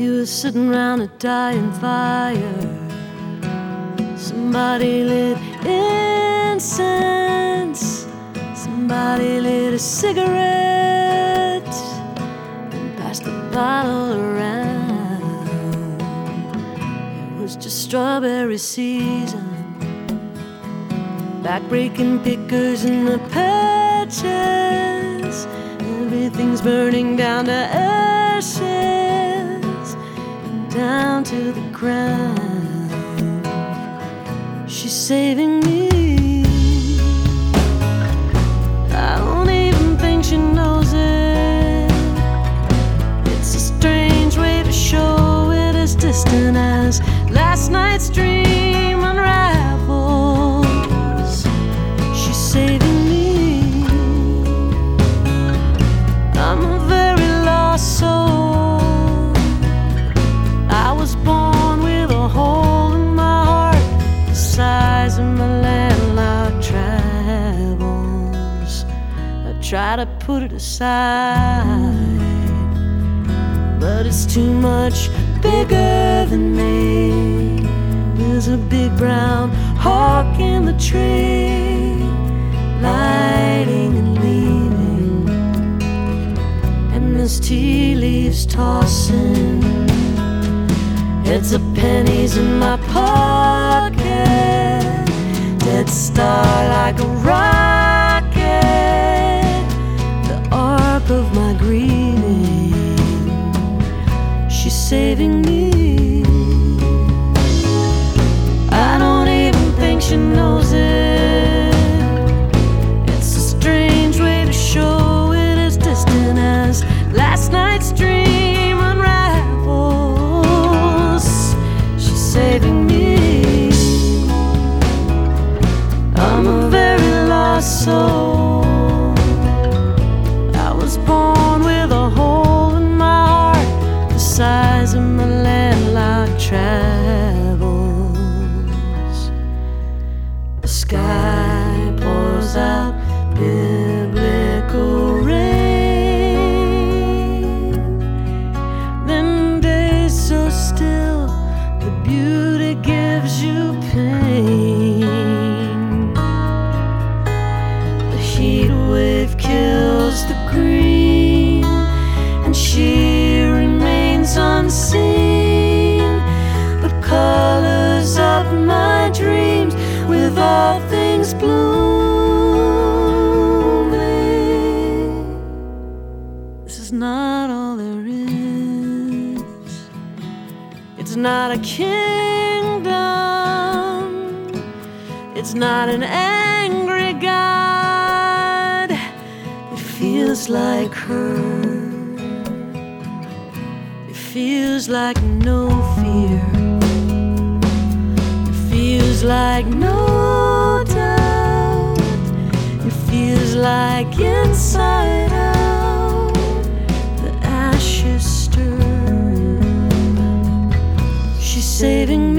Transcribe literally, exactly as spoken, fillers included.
We were sitting round a dying fire. Somebody lit incense. Somebody lit a cigarette and passed the bottle around. It was just strawberry season. Back-breaking pickers in the patches. Everything's burning down to ashes and down to the ground. She's saving me. I don't even think she knows it. It's a strange way to show it, as distant as last night's dream unravels. She's saving me. I'm a very lost soul. I was born with a hole in my heart the size of my landlocked travels. I try to put it aside, but it's too much bigger than me. There's a big brown hawk in the tree, lighting and leaving, and there's tea leaves tossing. Heads of pennies in my pocket, dead star like a rocket, the arc of my grieving. She's saving me. I don't even think she knows it. It's a strange way to show it, as distant as last night's dream unravels. She's saving me. I'm a very lost soul. I was born with a hole in my heart the size of my landlocked travels. The sky pours out biblical rain. Then days so still, the beauty gives you pain. The heat wave kills the green, and she remains unseen, but colors up my dreams with all things blooming. This is not all there is. It's not a kingdom. It's not an angry God. It feels like her. It feels like no fear. It feels like no doubt. It feels like inside out, the ashes stir. She's saving